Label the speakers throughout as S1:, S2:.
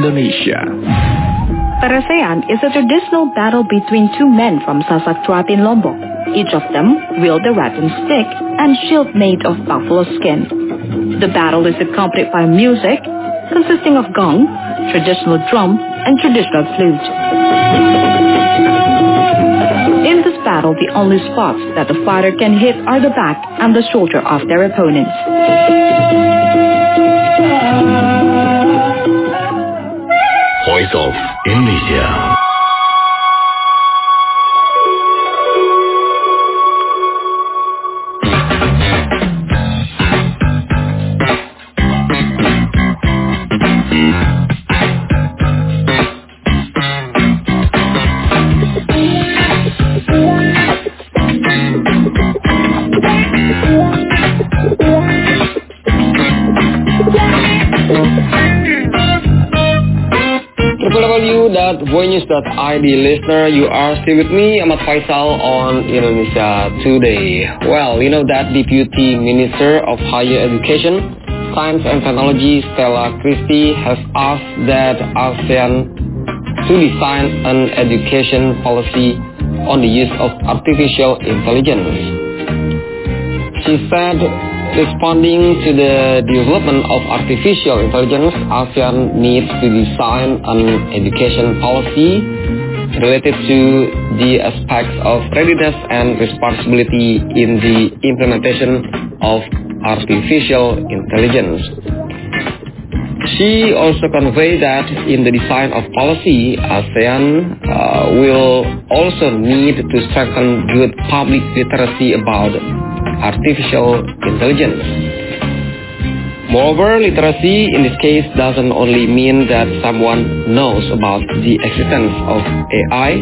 S1: Indonesia.
S2: Parasean is a traditional battle between two men from Sasak Truatin, Lombok. Each of them wield a rattan stick and shield made of buffalo skin. The battle is accompanied by music consisting of gong, traditional drum, and traditional flute. In this battle, the only spots that the fighter can hit are the back and the shoulder of their opponents.
S1: Voice of Indonesia.
S3: www.voinews.id listener, you are still with me, Ahmad Faisal, on Indonesia Today. Well, you know that Deputy Minister of Higher Education, Science and Technology, Stella Christie, has asked that ASEAN to design an education policy on the use of artificial intelligence. She said, responding to the development of artificial intelligence, ASEAN needs to design an education policy related to the aspects of readiness and responsibility in the implementation of artificial intelligence. She also conveyed that in the design of policy, ASEAN will also need to strengthen good public literacy about artificial intelligence. Moreover, literacy in this case doesn't only mean that someone knows about the existence of AI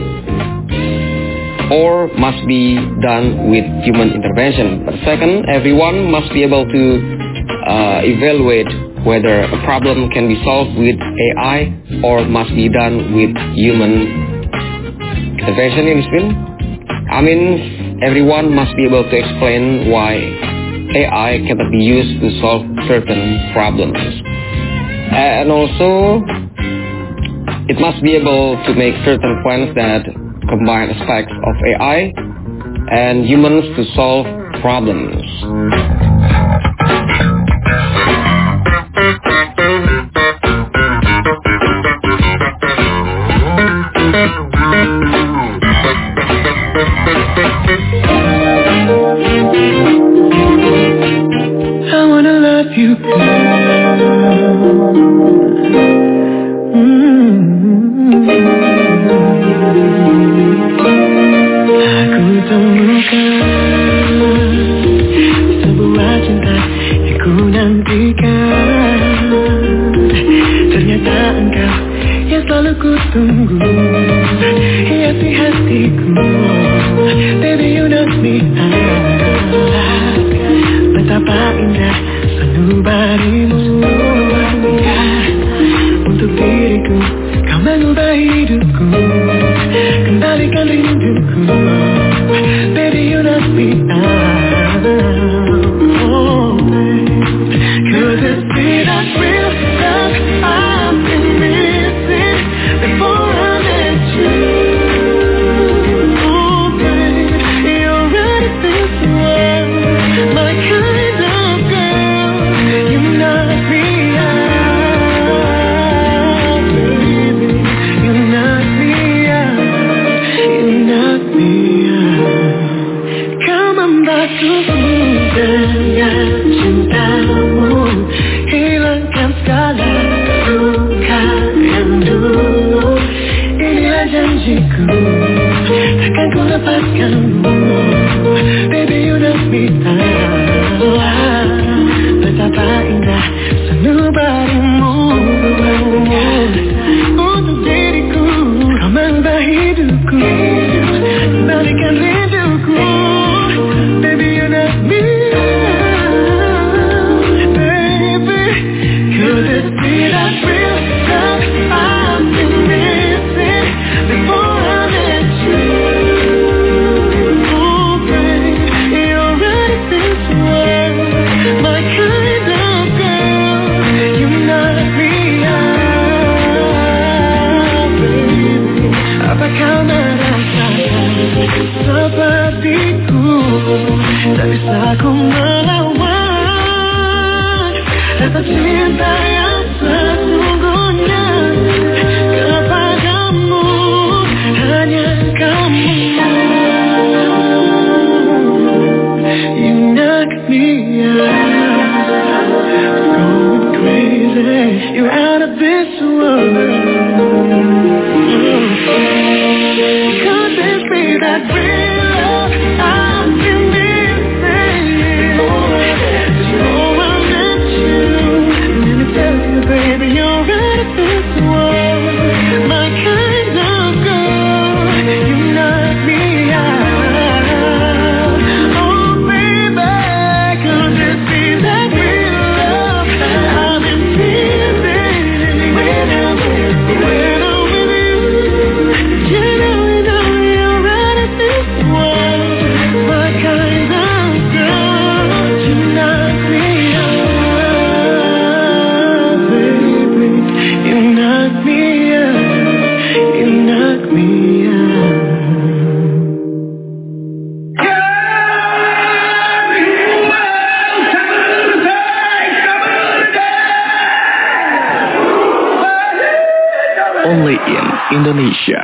S3: or must be done with human intervention. But second, everyone must be able to evaluate whether a problem can be solved with AI or must be done with human intervention in this field. I mean, everyone must be able to explain why AI cannot be used to solve certain problems. And also, it must be able to make certain plans that combine aspects of AI and humans to solve problems.
S4: Apa kau merasakan sepertiku? Tak bisa ku melawan rasa cinta yang sesungguhnya kepadamu, hanya kamu. You knock me out, going crazy. You're out of this world. Could this be that real love I've been missing? Oh, I met you. Let me tell you, baby, you're out of this world. My kind of girl, you knock me out. Oh, baby, could this be that real love I've been missing? When I'm with you, you know you're out of this world. My kind of girl, you knock me out, baby. You knock me out. You knock me out.
S1: Only in Indonesia.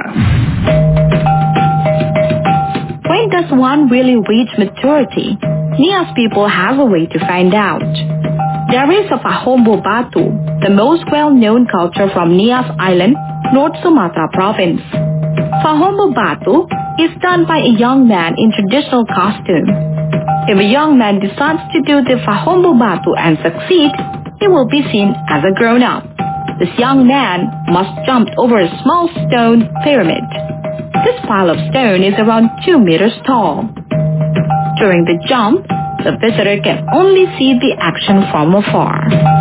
S2: When does one really reach maturity? Nias people have a way to find out. There is a Fahombo Batu, the most well-known culture from Nias Island, North Sumatra province. Fahombo Batu is done by a young man in traditional costume. If a young man decides to do the Fahombo Batu and succeed, he will be seen as a grown-up. This young man must jump over a small stone pyramid. This pile of stone is around 2 meters tall. During the jump, the visitor can only see the action from afar.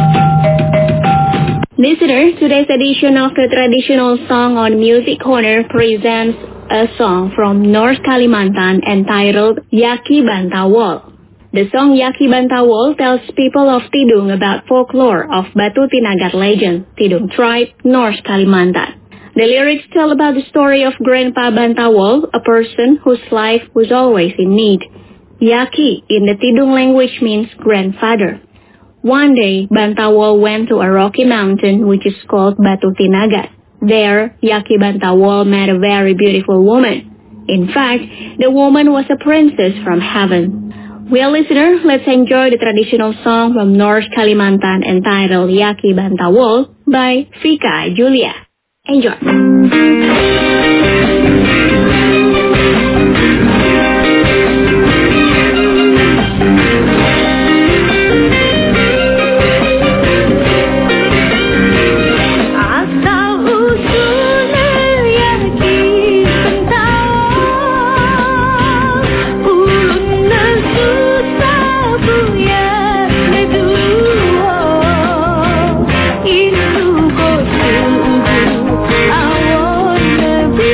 S5: Listener, today's edition of the Traditional Song on Music Corner presents a song from North Kalimantan entitled Yaki Bantawol. The song Yaki Bantawol tells people of Tidung about folklore of Batu Tinagat legend, Tidung tribe, North Kalimantan. The lyrics tell about the story of Grandpa Bantawol, a person whose life was always in need. Yaki in the Tidung language means grandfather. One day, Bantawol went to a rocky mountain which is called Batu Tinagat. There, Yaki Bantawol met a very beautiful woman. In fact, the woman was a princess from heaven. Well, listener, let's enjoy the traditional song from North Kalimantan entitled Yaki Bantawol by Vika Julia. Enjoy.
S4: I wanna be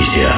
S1: Indonesia.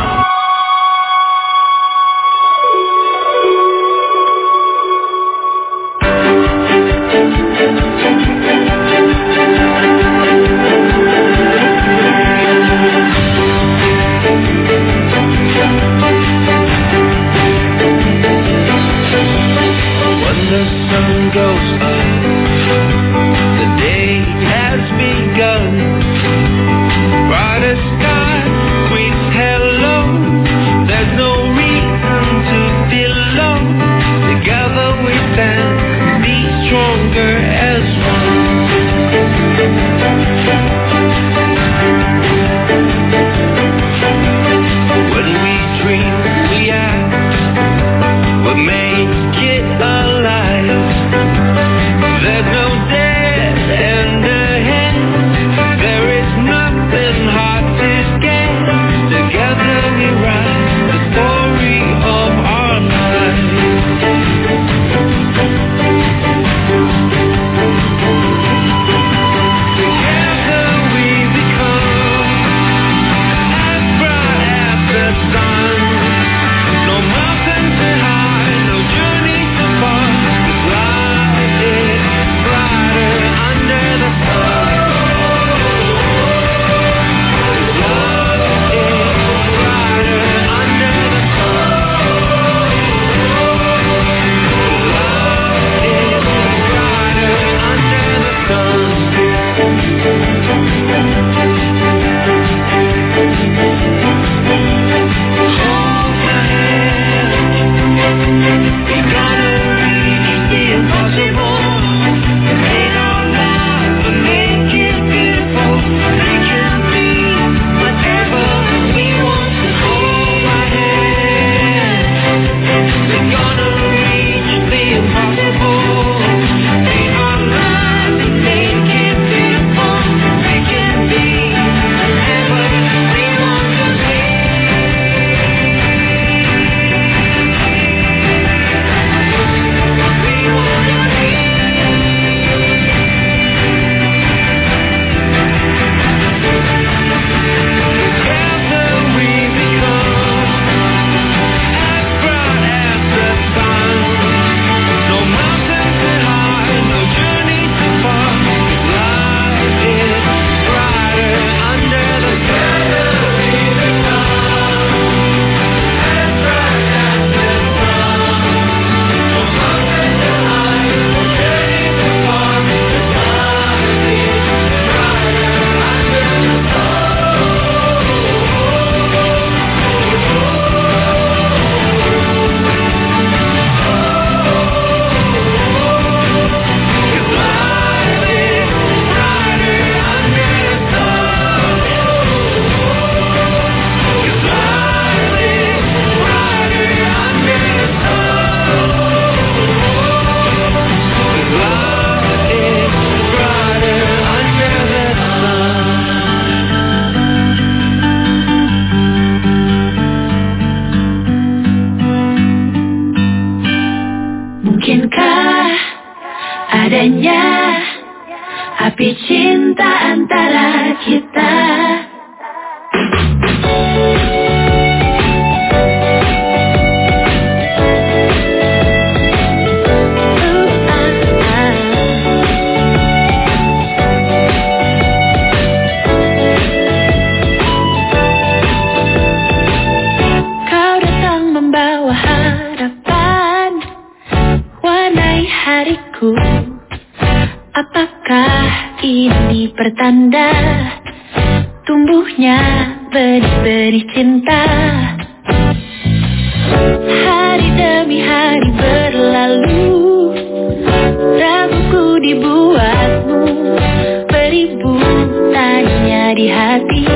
S4: api cinta antara kita.
S6: Kau datang membawa harapan, warnai hariku. Apakah ini pertanda tumbuhnya benih-benih cinta? Hari demi hari berlalu, raguku dibuatmu, beribu tanya di hati.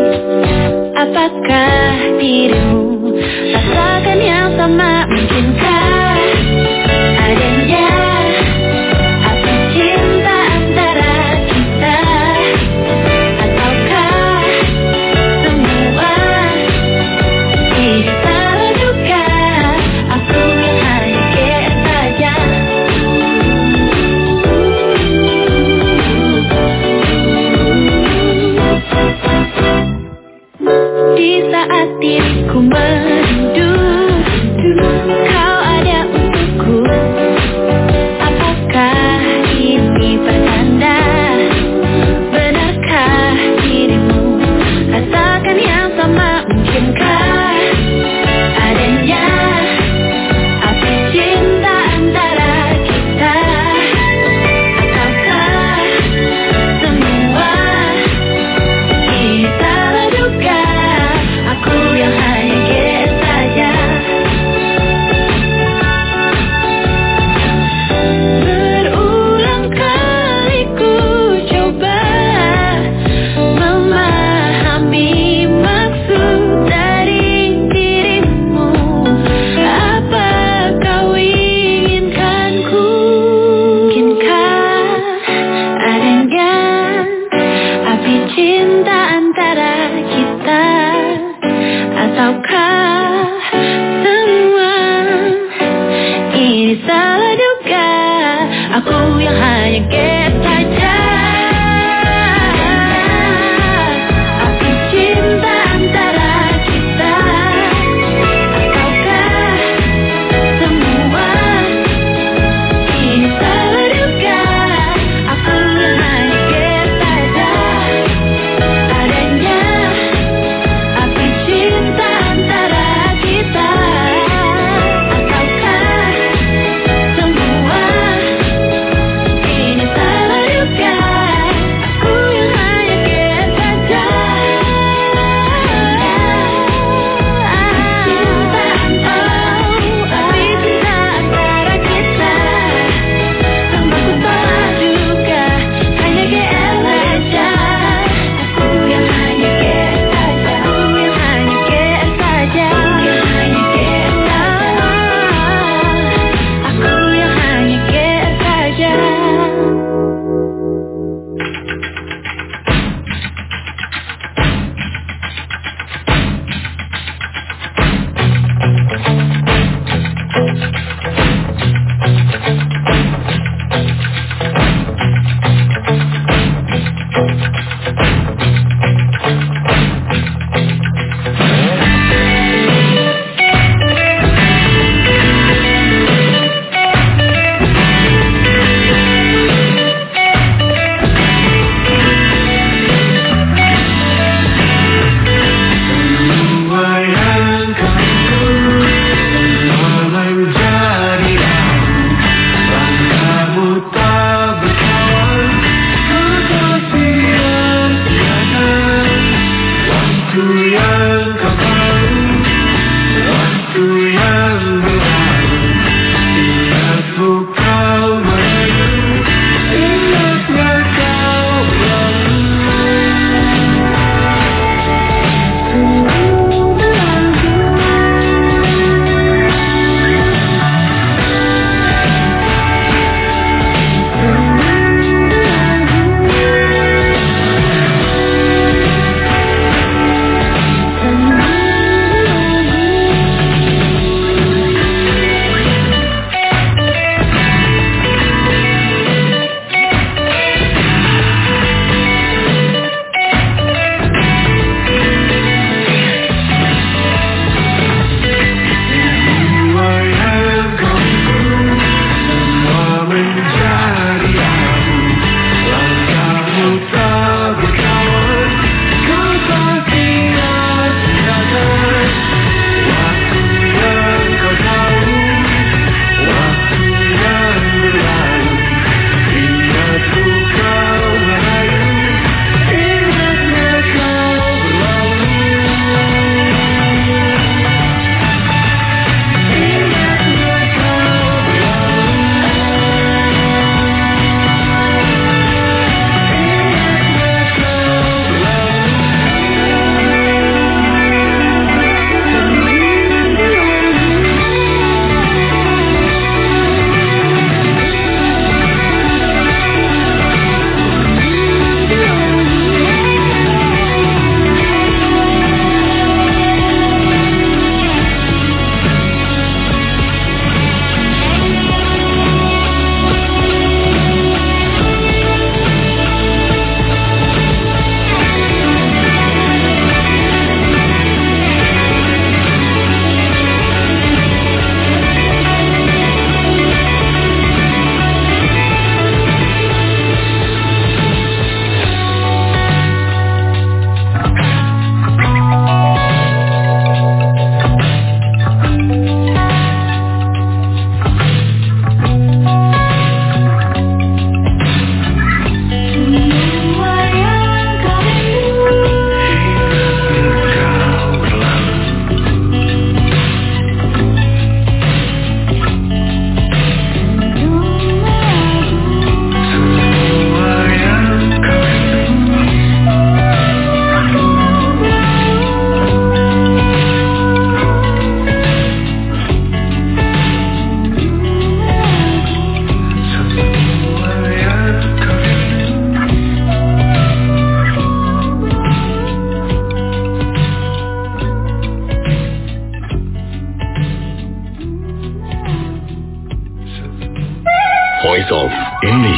S6: Apakah dirimu rasakan yang sama? Mungkinkah adanya api cinta antara kita? Ataukah semua ini salah duga? Aku yang hanya GR saja. Di saat yang hanya get saja. Api cinta antara kita, ataukah semua ini salah duga? Aku yang hanya get saja. Adanya api cinta antara kita, ataukah semua ini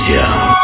S1: Indonesia.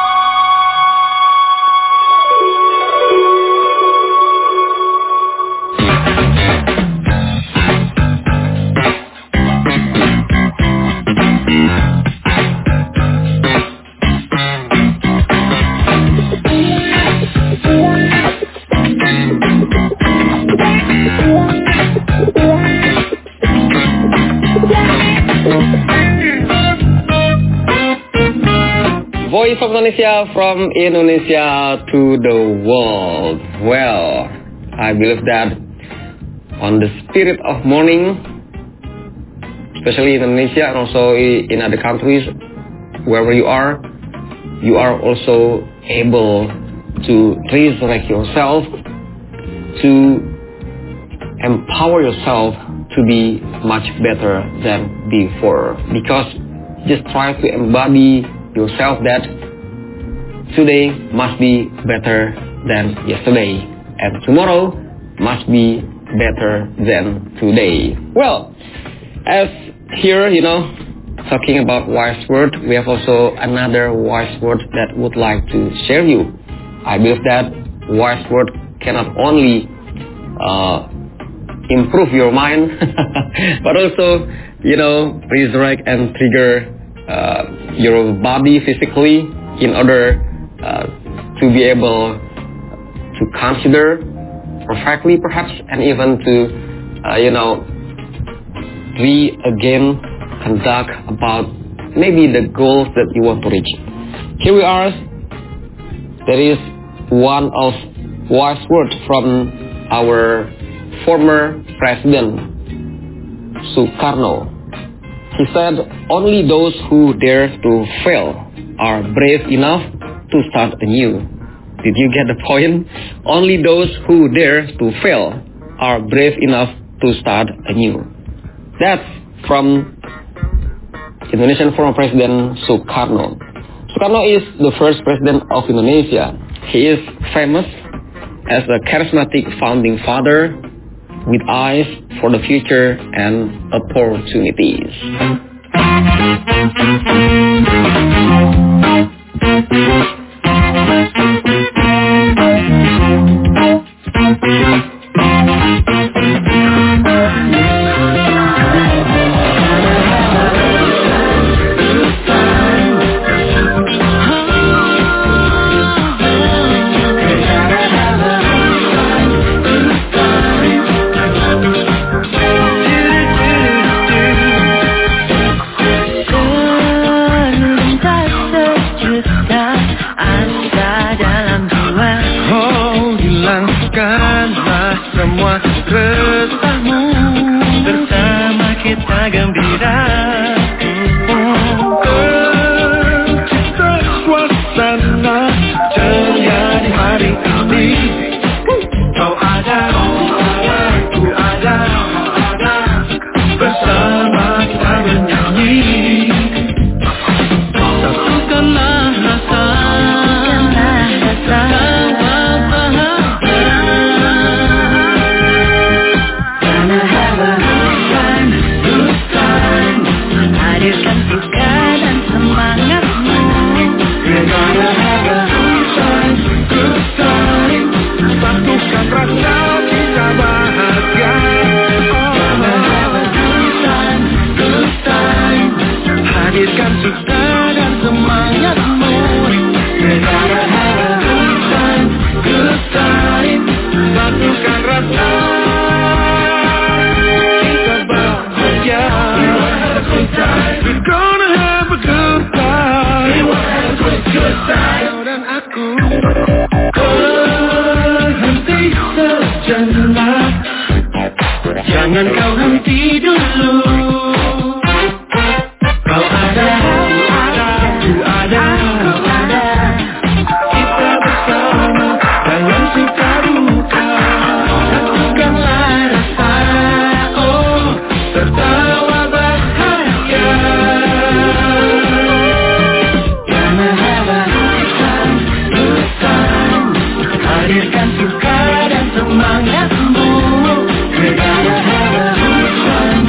S3: Voice of Indonesia from Indonesia to the world. Well, I believe that on the spirit of morning, especially in Indonesia and also in other countries, wherever you are also able to resurrect yourself, to empower yourself to be much better than before. Because just try to embody yourself that today must be better than yesterday and tomorrow must be better than today. Well, as here, talking about wise word, we have also another wise word that would like to share you. I believe that wise word cannot only improve your mind but also, resurrect and trigger your body physically in order to be able to consider perfectly perhaps, and even to again conduct about maybe the goals that you want to reach. Here we are. There is one of wise words from our former president Sukarno. He said, only those who dare to fail are brave enough to start anew. Did you get the point? Only those who dare to fail are brave enough to start anew. That's from Indonesian former President Sukarno. Sukarno is the first president of Indonesia. He is famous as a charismatic founding father with eyes for the future and opportunities.
S4: Jangan kau henti dulu. Kau ada, ku ada, kita bersama dalam suka duka. Satukanlah rasa, oh, tertawa bahagia. Gonna have a good time, hadirkan suka dan semangatmu. We're gonna have a good time.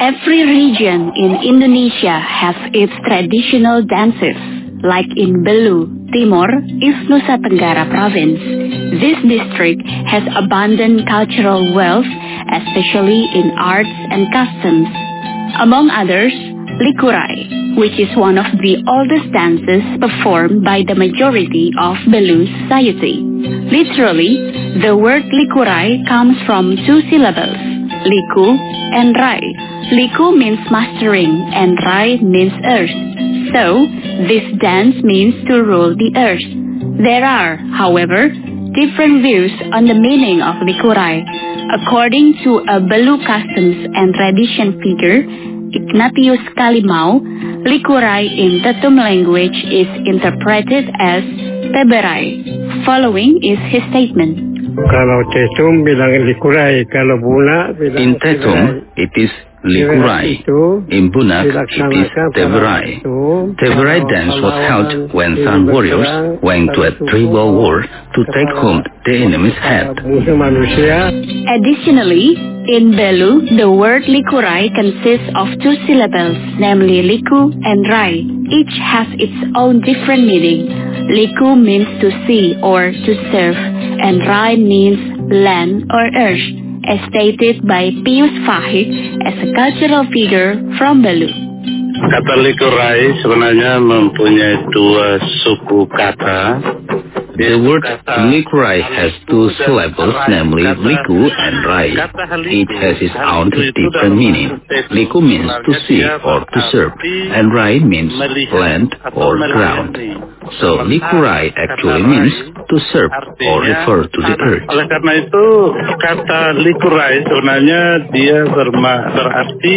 S5: Every region in Indonesia has its traditional dances. Like in Belu, Timor, East Nusa Tenggara province. This district has abundant cultural wealth, especially in arts and customs. Among others, Likurai, which is one of the oldest dances performed by the majority of Belu society. Literally, the word Likurai comes from two syllables, Liku and Rai. Liku means mastering and Rai means earth. So, this dance means to rule the earth. There are, however, different views on the meaning of Likurai. According to a Belu customs and tradition figure, Ignatius Kalimau, Likurai in Tetum language is interpreted as Teberai. Following is his statement.
S7: Kalau Tetum bilang Likurai, kalau Bunak bilang
S1: In Tetum, it is Likurai. In Bunak, it is Teberai. Teberai dance was held when some warriors went to a tribal war to take home the enemy's head.
S5: Additionally, in Belu, the word Likurai consists of two syllables, namely Liku and Rai. Each has its own different meaning. Liku means to see or to serve, and Rai means land or earth, as stated by Pius Fahik as a cultural figure from Belu.
S8: Kata Likurai sebenarnya mempunyai dua suku kata.
S1: The word Likurai has two syllables, namely Liku and Rai. Each has its own different meaning. Liku means to see or to serve, and Rai means land or ground. So Likurai actually means to serve or refer to the earth.
S8: Oleh karena itu, kata Likurai sebenarnya dia berarti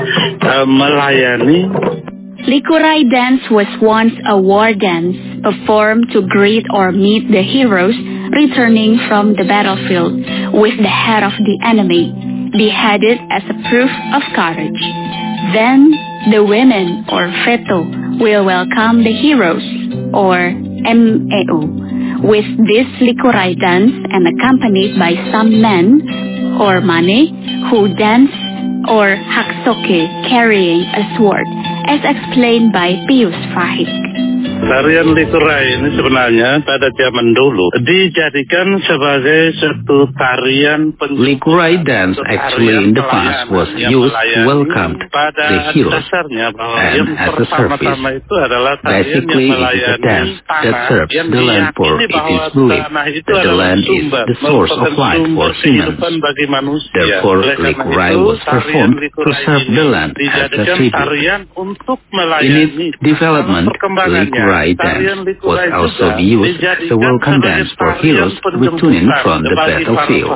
S8: melayani.
S5: Likurai dance was once a war dance performed to greet or meet the heroes returning from the battlefield with the head of the enemy, beheaded as a proof of courage. Then the women or feto will welcome the heroes or MEO with this Likurai dance and accompanied by some men or mane who dance or haksoke carrying a sword, as explained by Pius Fahik.
S8: Tarian Likurai ini sebenarnya pada zaman dulu dijadikan sebagai satu tarian
S1: Likurai dance actually in the past was used to welcome the heroes and as a service. Basically, it is a dance that serves the land, for it is believed that the land is the source of life for humans. Therefore, Likurai was performed to serve the land as a tribute. In its development, Likurai dance was also used as a welcome dance for heroes returning from the battlefield.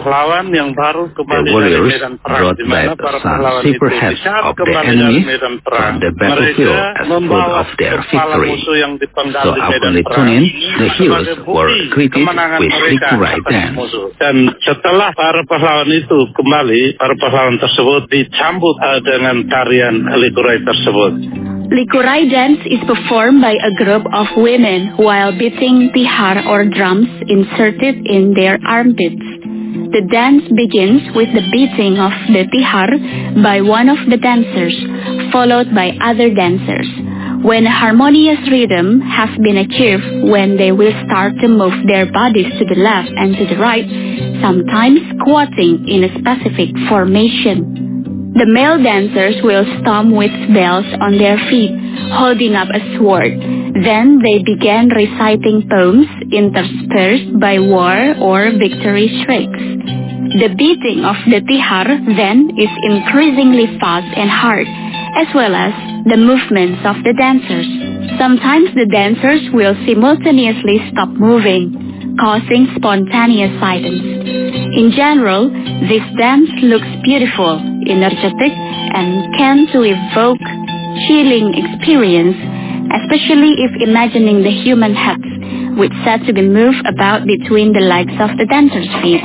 S1: The warriors brought back some saber heads of the enemy from the battlefield as proof of their victory. So upon returning, the heroes were greeted with Likurai dance.
S8: Dan setelah para pahlawan itu kembali, para pahlawan tersebut disambut dengan tarian Likurai tersebut.
S5: Likurai dance is performed by a group of women while beating tihar or drums inserted in their armpits. The dance begins with the beating of the tihar by one of the dancers, followed by other dancers. When a harmonious rhythm has been achieved, when they will start to move their bodies to the left and to the right, sometimes squatting in a specific formation. The male dancers will stomp with bells on their feet, holding up a sword. Then they began reciting poems interspersed by war or victory shrieks. The beating of the tihar then is increasingly fast and hard, as well as the movements of the dancers. Sometimes the dancers will simultaneously stop moving, causing spontaneous silence. In general, this dance looks beautiful, energetic, and can to evoke chilling experience, especially if imagining the human heads, which said to be moved about between the legs of the dancer's feet.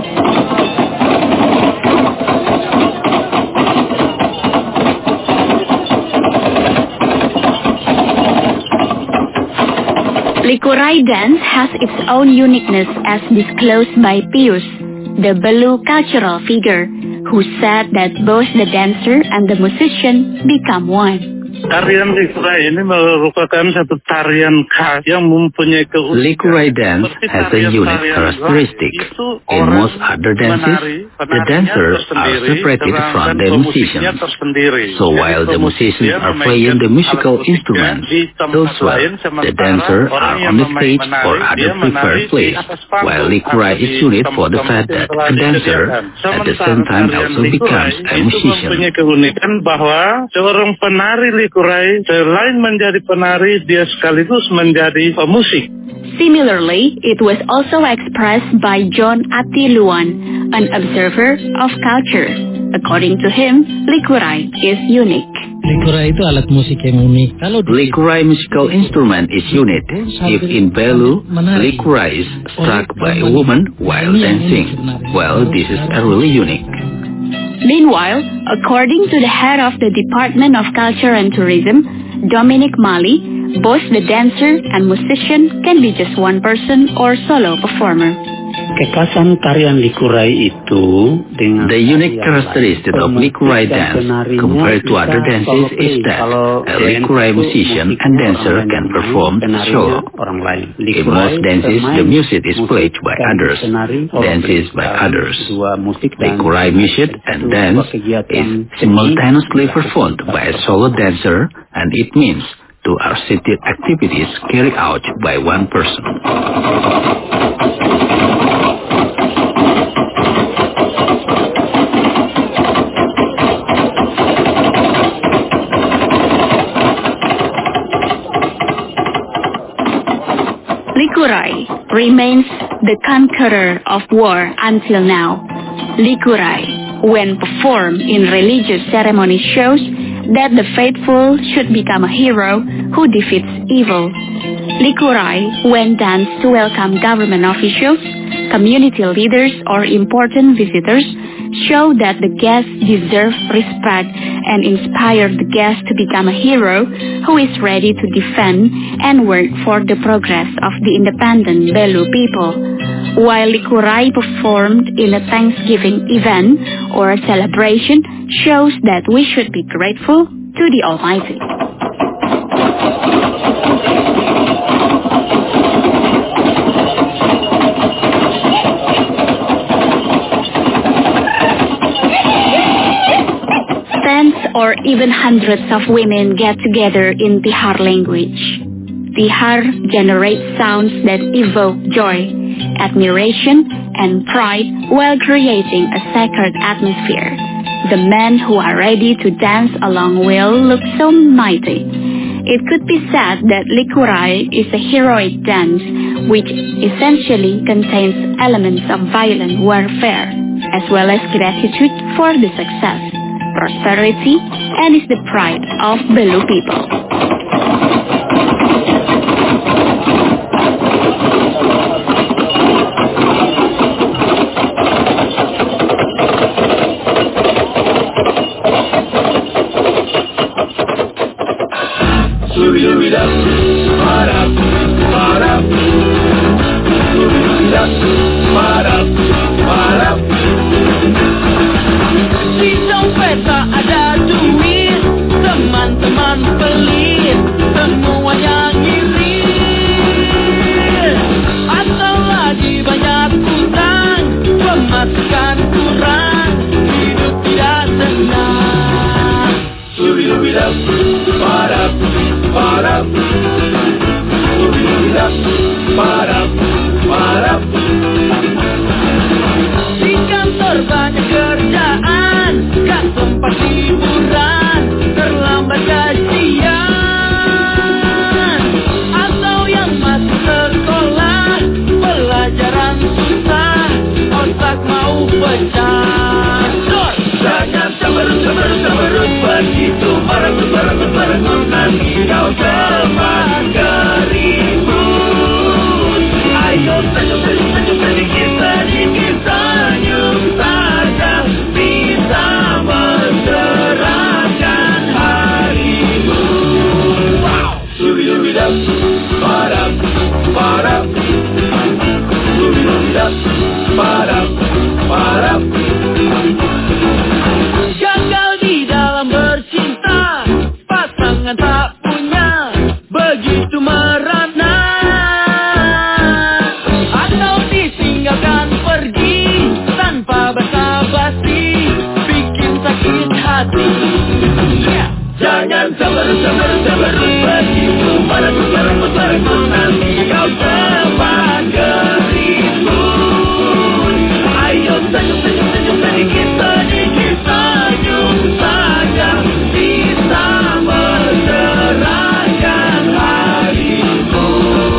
S5: Likurai dance has its own uniqueness as disclosed by Pius, the Belu cultural figure, who said that both the dancer and the musician become one.
S8: Tarian Likurai ini merupakan satu tarian khas yang mempunyai keunikan.
S1: Likurai dance has a unique characteristic. In most other dances, the dancers are separated from the musicians. So while the musicians are playing the musical instruments, elsewhere, the dancers are on the stage or other prepared place, while Likurai is unique for the fact that a dancer at the same time also becomes a musician.
S8: Mempunyai keunikan bahwa seorang penari Likurai selain menjadi penari, dia sekaligus menjadi pemusik.
S5: Similarly, it was also expressed by John Atiluan, an observer of culture. According to him, Likurai is unique.
S9: Likurai itu alat musik yang unik.
S1: Likurai musical instrument is unique. If in Belu, Likurai is struck by a woman while dancing. Well, this is really unique.
S5: Meanwhile, according to the head of the Department of Culture and Tourism, Dominic Mali, both the dancer and musician can be just one person or solo performer.
S10: Kekhasan tarian Likurai itu dengan
S1: the unique characteristic of Likurai dance compared to other dances is that a Likurai musician and dancer can perform solo. In most dances, the music is played by others, dances by others. Likurai music and dance is simultaneously performed by a solo dancer, and it means two artistic activities carried out by one person.
S5: Likurai remains the conqueror of war until now. Likurai, when performed in religious ceremonies, shows that the faithful should become a hero who defeats evil. Likurai, when danced to welcome government officials, community leaders, or important visitors, show that the guests deserve respect and inspire the guest to become a hero who is ready to defend and work for the progress of the independent Belu people. While Likurai performed in a Thanksgiving event or a celebration shows that we should be grateful to the Almighty. Tens or even hundreds of women get together in Tihar language. Tihar generates sounds that evoke joy, admiration, and pride while creating a sacred atmosphere. The men who are ready to dance along will look so mighty. It could be said that Likurai is a heroic dance which essentially contains elements of violent warfare as well as gratitude for the success, prosperity, and is the pride of Belu people.
S6: Di dompet tak ada duit, teman-teman pelit, semuanya ngirit. Atau lagi banyak utang, pemasukan kurang, hidup tidak senang. Subi-dubi-dap, padap, padap. Subi-dubi-dap, padap, padap. Di kantor banyak kerjaan, gak sempat liburan, terlambat gajian. Atau yang masih sekolah, pelajaran susah, otak mau pecah. Jangan semerut begitu, merengut nanti kau teman keribu. Jangan tak punya begitu merana, atau ditinggalkan pergi tanpa basa-basi, bikin sakit hati. Jangan seberut begitu pada seberut nanti kau terbang ke ribut. Ayo senyum sedikit senyum saja, bisa mencerahkan harimu.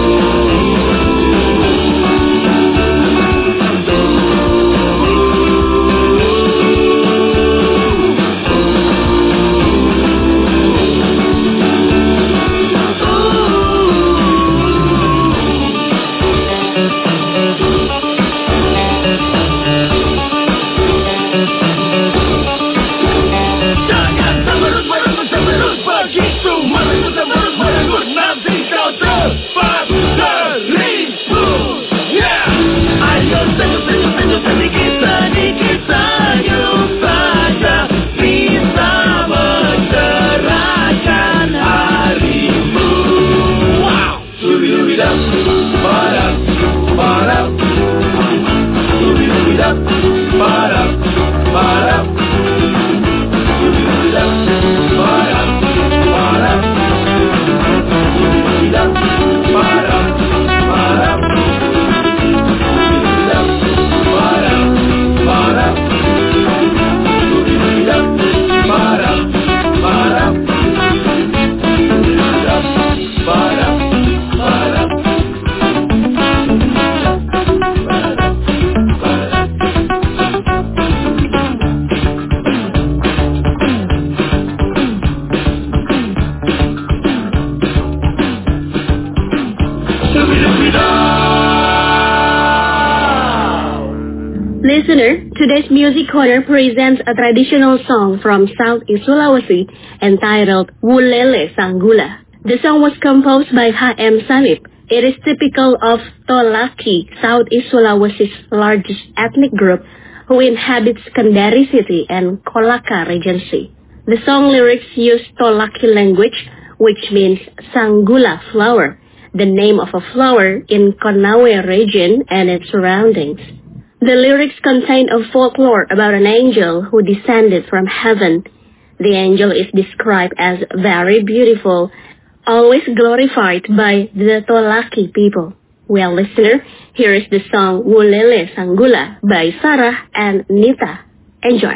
S5: Listener, today's Music Corner presents a traditional song from Southeast Sulawesi entitled Wulele Sanggula. The song was composed by H.M. Sanip. It is typical of Tolaki, Southeast Sulawesi's largest ethnic group, who inhabits Kendari City and Kolaka Regency. The song lyrics use Tolaki language, which means Sanggula flower, the name of a flower in Konawe region and its surroundings. The lyrics contain a folklore about an angel who descended from heaven. The angel is described as very beautiful, always glorified by the Tolaki people. Well, listener, here is the song Wulele Sanggula by Sarah and Nita. Enjoy.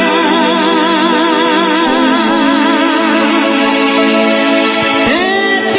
S4: Hey!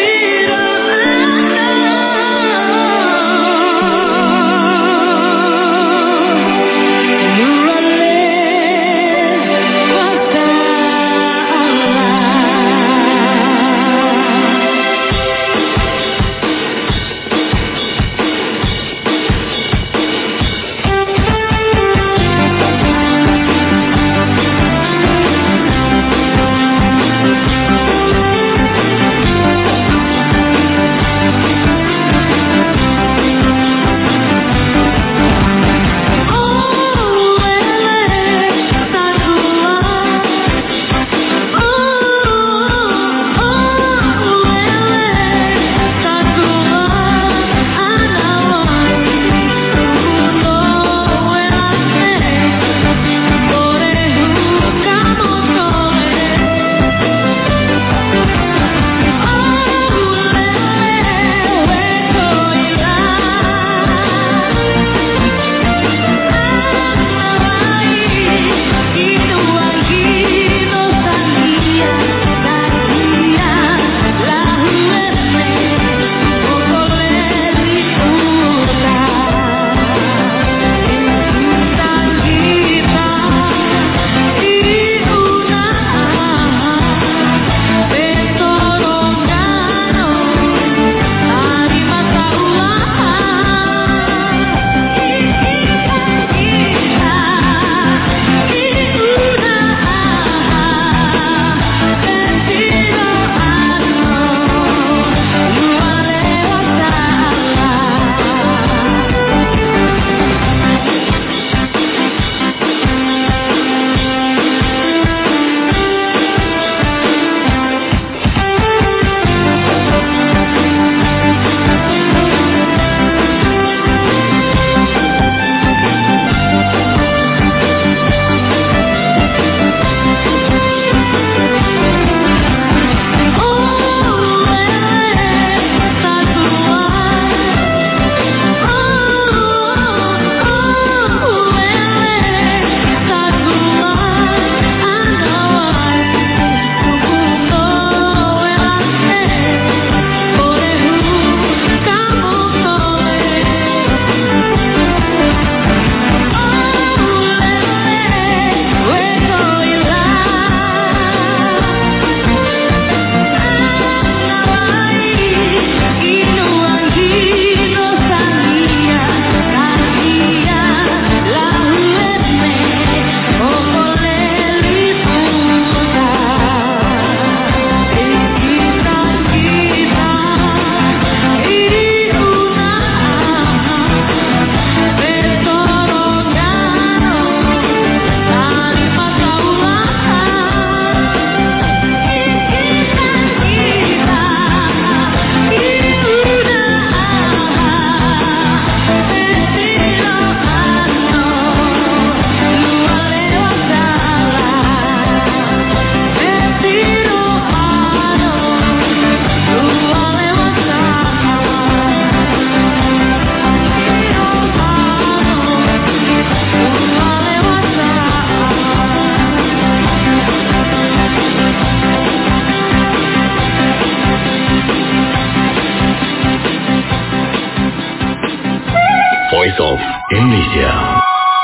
S1: Voice of Indonesia.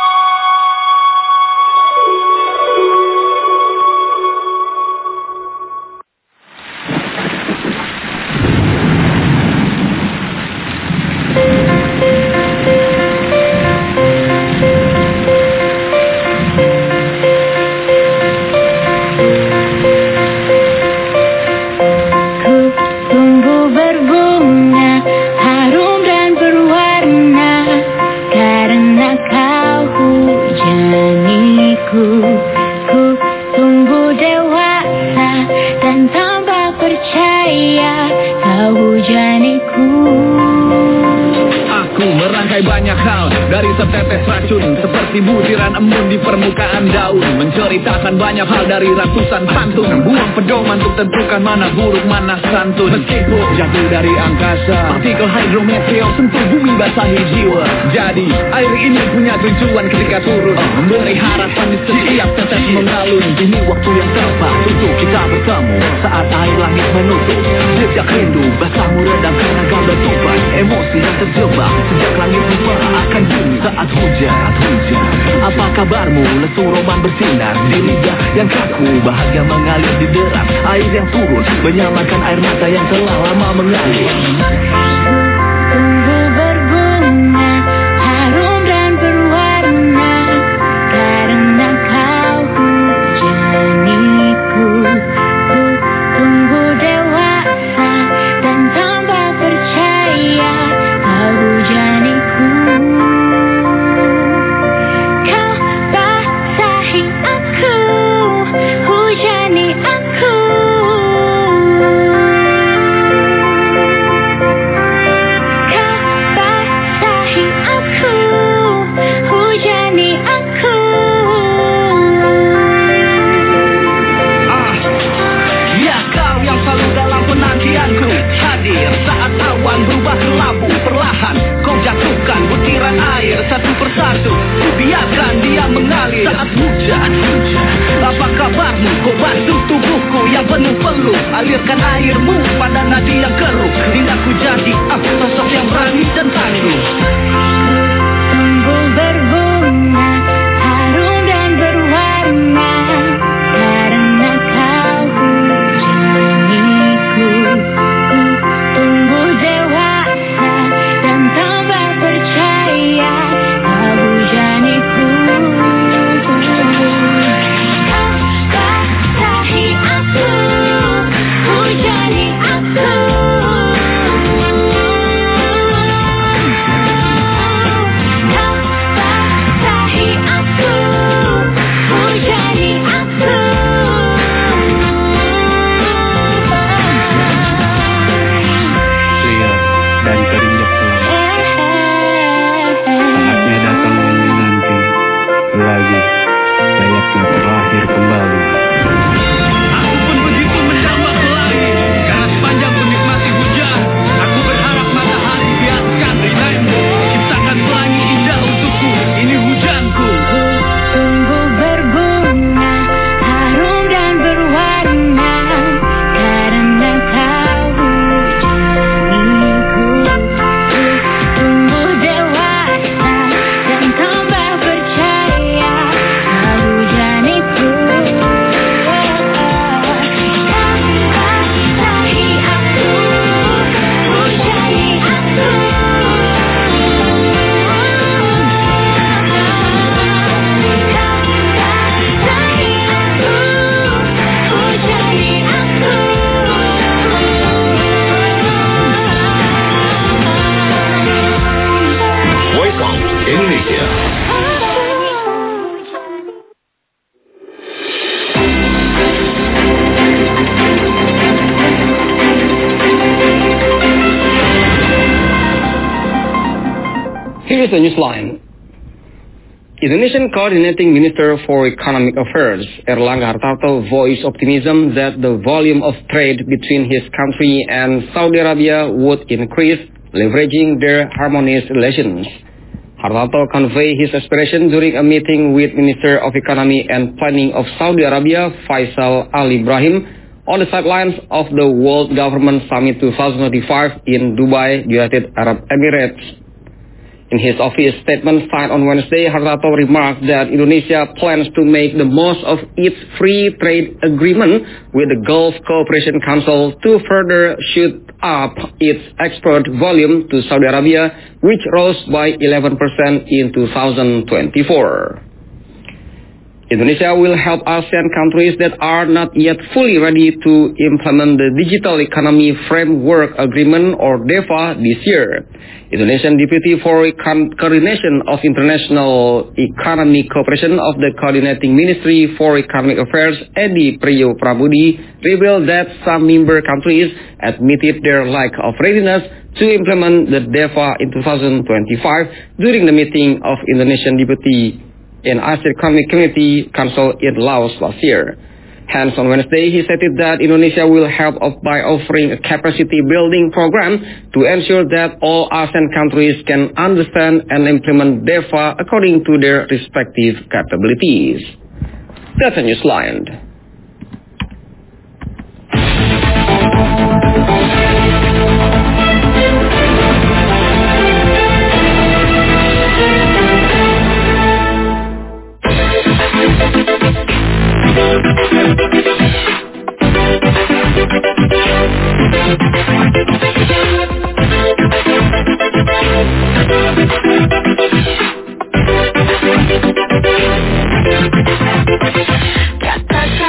S11: Menceritakan banyak hal dari ratusan pantun, buang pedoman untuk tentukan mana buruk mana santun. Meskipun jatuh dari angkasa, partikel hidrometeor sentuh bumi basahi jiwa. Jadi air ini punya tujuan ketika turun, memberi harapan di setiap tetes mengalun. Ini waktu yang tepat untuk kita bertemu saat air langit menutup jejak rindu, basahmu redam karena kau dah tumpah. Emosi yang terjebak sejak langit lupa akan bumi saat hujan. Apa kabarmu? Lesu roman bersinar di lidah yang kaku, bahagia mengalir di deras air yang turun, menyamakan air mata yang telah lama mengalir.
S4: Tumbuh berbunga, harum dan berwarna, karena kau hujaniku. Ku tumbuh dewasa dan tambah percaya, kau hujaniku.
S11: Hadir saat awan berubah kelabu, perlahan kau jatuhkan butiran air satu persatu, ku biarkan dia mengalir saat hujan. Apa kabarmu? Kau bantu tubuhku yang penuh peluk, alirkan airmu pada nadi yang keruh, hingga ku jadi sosok yang berani dan tangguh.
S4: Tumbuh berbunga, harum dan berwarna, karena kau hujaniku. Tumbuh dewasa dan tambah percaya, kau hujaniku. Kau basahi aku, hujani aku.
S3: Here is the newsline. Indonesian Coordinating Minister for Economic Affairs, Erlangga Hartarto, voiced optimism that the volume of trade between his country and Saudi Arabia would increase, leveraging their harmonious relations. Hartarto conveyed his aspiration during a meeting with Minister of Economy and Planning of Saudi Arabia, Faisal Al Ibrahim, on the sidelines of the World Government Summit 2025 in Dubai, United Arab Emirates. In his office statement signed on Wednesday, Hartarto remarked that Indonesia plans to make the most of its free trade agreement with the Gulf Cooperation Council to further shoot up its export volume to Saudi Arabia, which rose by 11% in 2024. Indonesia will help ASEAN countries that are not yet fully ready to implement the Digital Economy Framework Agreement, or DEFA, this year. Indonesian Deputy for Coordination of International Economic Cooperation of the Coordinating Ministry for Economic Affairs, Edi Priyo Prabudi, revealed that some member countries admitted their lack of readiness to implement the DEFA in 2025 during the meeting of Indonesian Deputy in ASEAN Economic Community Council in Laos last year. Hence, on Wednesday, he stated that Indonesia will help by offering a capacity building program to ensure that all ASEAN countries can understand and implement DEFA according to their respective capabilities. That's a Newsline.
S6: Katakan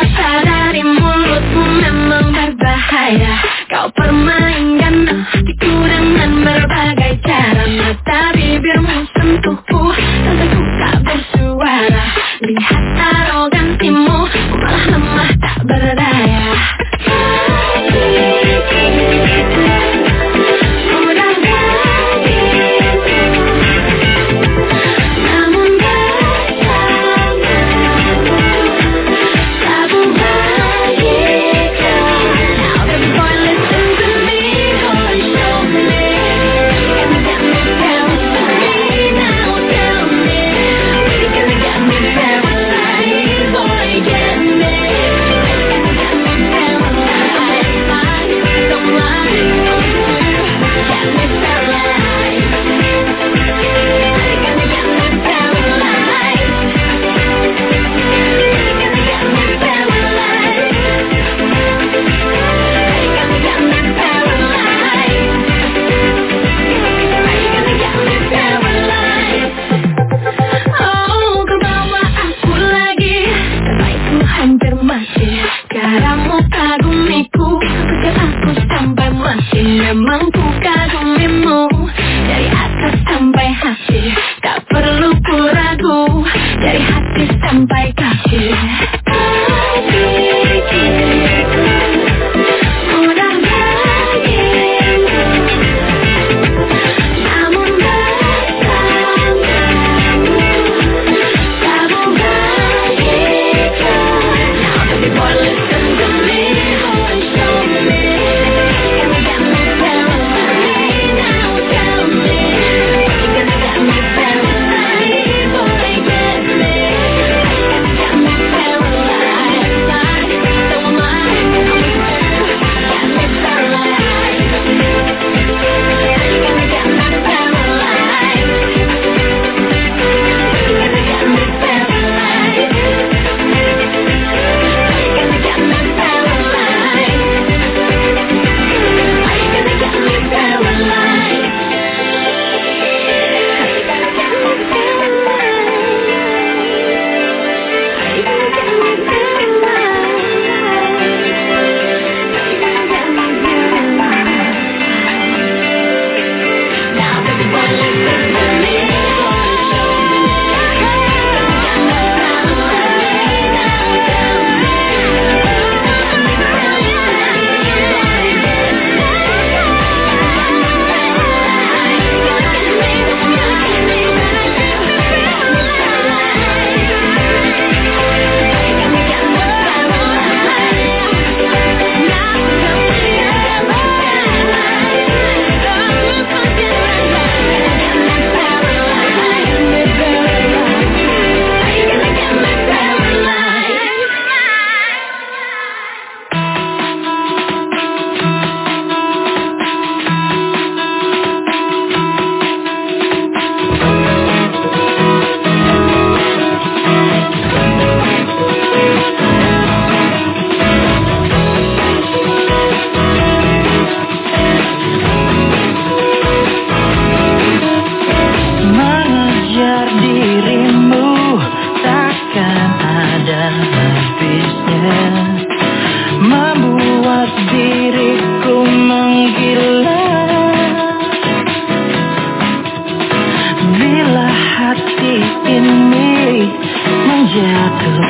S4: to